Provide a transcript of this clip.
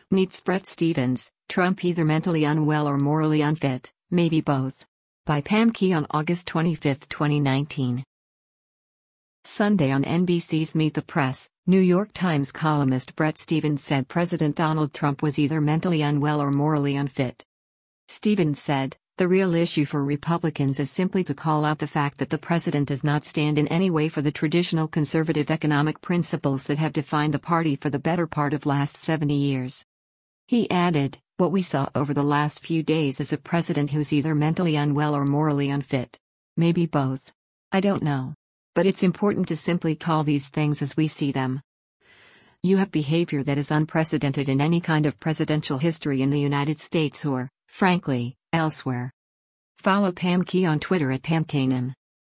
Meets Bret Stephens, Trump either mentally unwell or morally unfit, maybe both. By Pam Key on August 25, 2019. Sunday on NBC's Meet the Press, New York Times columnist Bret Stephens said President Donald Trump was either mentally unwell or morally unfit. Stephens said, "The real issue for Republicans is simply to call out the fact that the president does not stand in any way for the traditional conservative economic principles that have defined the party for the better part of last 70 years. He added, "What we saw over the last few days is a president who's either mentally unwell or morally unfit. Maybe both. I don't know. But it's important to simply call these things as we see them. You have behavior that is unprecedented in any kind of presidential history in the United States or, frankly, elsewhere." Follow Pam Key on Twitter at PamKanan.